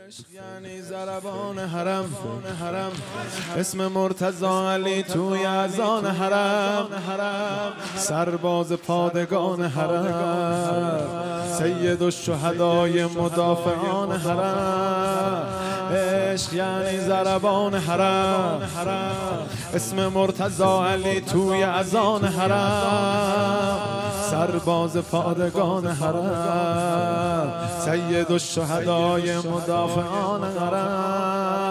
عشق یعنی ضربان حرم، اسم مرتضی علی توی اذان حرم، سرباز پادگان حرم، سید الشهدای مدافعان حرم. عشق یعنی ضربان حرم، اسم مرتضی علی توی اذان حرم، سرباز پادگان حرم، سید الشهدای مدافعان حرم.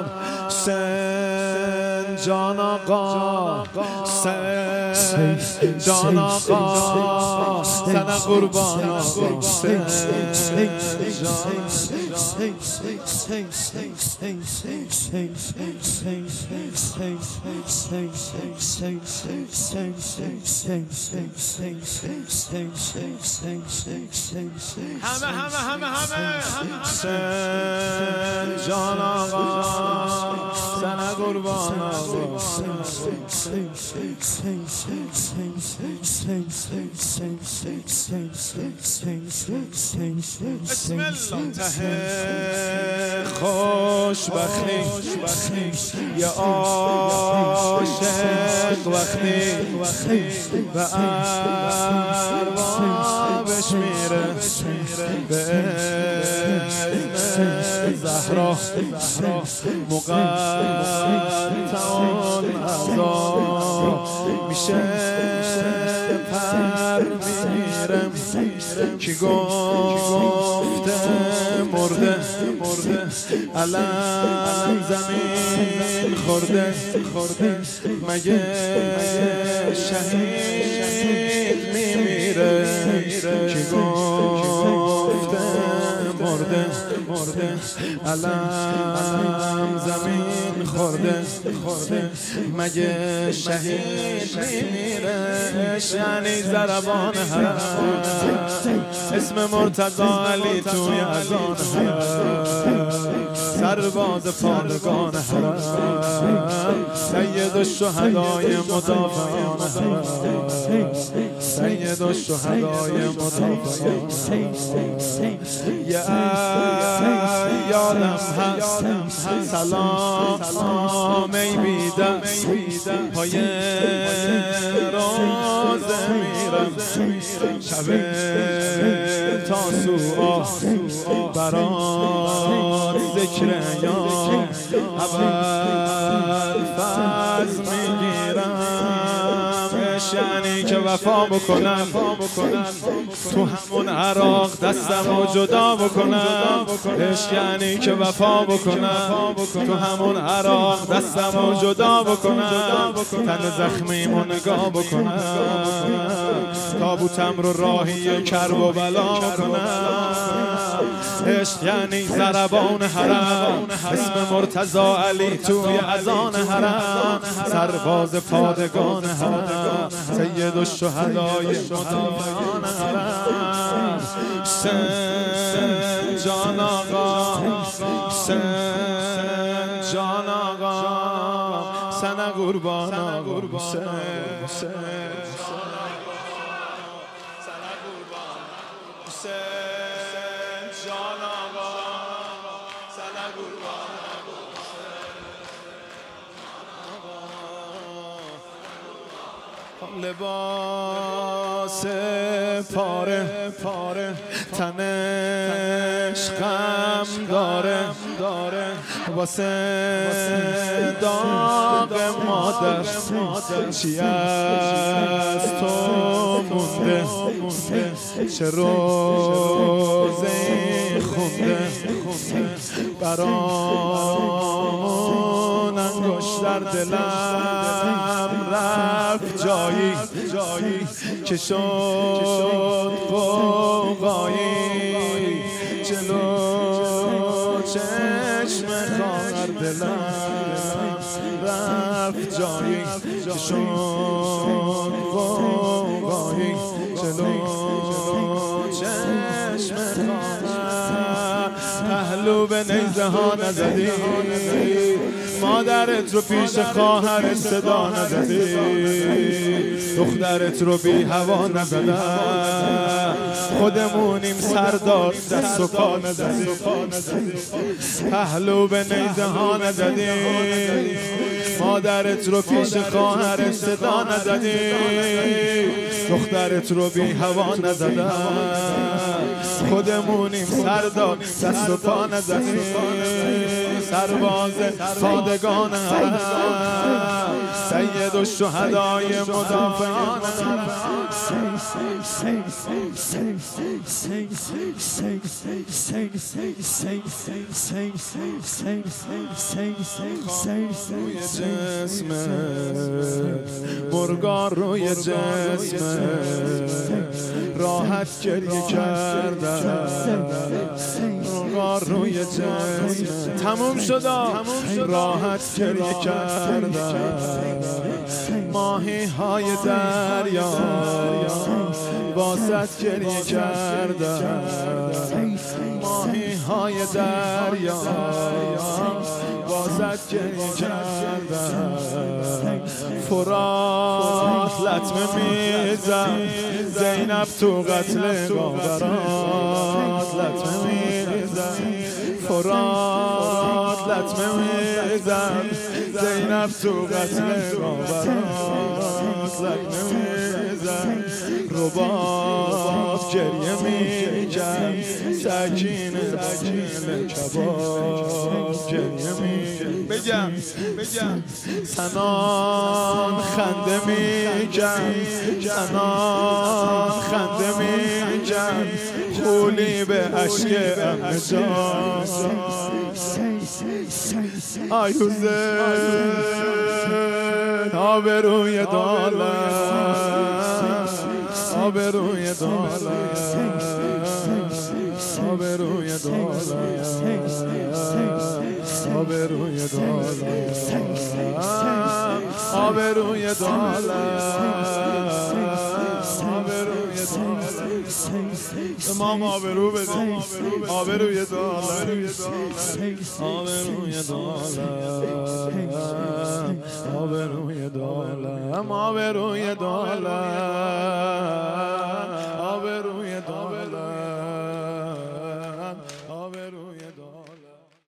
حسین جان آقا، حسین جان آقا، سن قربان آقا، حسین همه جان آقا، سن قربان آقا. بسم الله. ته خوشبختی یه عاشق وقتی و ارواحش میره به زهرا، مقطعان عذا میشه پر میگیرم. کی گفته مرده علم زمین خورده، مگه شهید میمیره؟ کی گفته مرده علم زمین خورده، مگه شهید میمیره؟ یعنی ضربان حرم، اسم مرتضی علی توی اذان حرم، سرباز پادگان حرم، سید الشهدای مدافعان حرم، سید الشهدای مدافعان. یادم هست سلام ای بیدم، پای روزه میرم، شب تاسوعا برات ذکر یا اول فضل میگیرم. یعنی که وفا بکنم تو همون عراق دستمو جدا بکنم. عشق یعنی که وفا بکنم تو همون عراق دستمو جدا بکنم. تن زخمیمو نگاه بکنم، تابوتم رو راهی کرب و بلا کنم. عشق یعنی ضربان حرم، اسم مرتضی علی توی اذان حرم، سرباز پادگان حرم، سید الشهدای مدافعان حرم. حسین جان آقا، حسین جان آقا، سن قربان آقا، حسین جان آقا، سن قربان آقا. لباس پاره تنش غم داره، واسه داغ مادر چی از تو مونده؟ چه روزی خونده برامون؟ انگشت در دلم رفت جایی که شد قوقایی، جلو چشم خواهر دلم رفت جایی که شد قوقایی، جلو چشم خواهر. پهلو به نیزه ها نزدی، مادرت رو پیش خواهر صدا نزدی، دخترت رو بی هوا نزدن، خودمونیم سردار دست و پا نزدیم پهلو به نیزه ها نزدیم مادرت رو پیش خواهرت صدا نزدیم دخترت رو بی هوا نزدم خودمونیم سردار دست و پا نزدیم سرباز پادگان حرم سید الشهدای مدافعان روی جسمه مرغان روی جسمه راحت گریه کردن مرغان روی جسمه تموم شدا راحت گریه کردن ماهی های دریا واسط گریه کردن ماهی های دریا واسط گریه کردن فرات لطمه میزن زینب تو قتل باورات لطمه میزن فرات لطمه میزن زینب تو قتل باورات لطمه میزن رباب گریه میکن سکینه کباب گریه میکن بگم سنان خنده میکن سنان خنده میکن خولی به عشق امه جان آیوزه آبروی دولت آبروی دولت آبروی دولت آبروی دولت آبروی دولت امام آبرو بده آبروی دولت آبروی دولت آبروی دولت آبروی دولت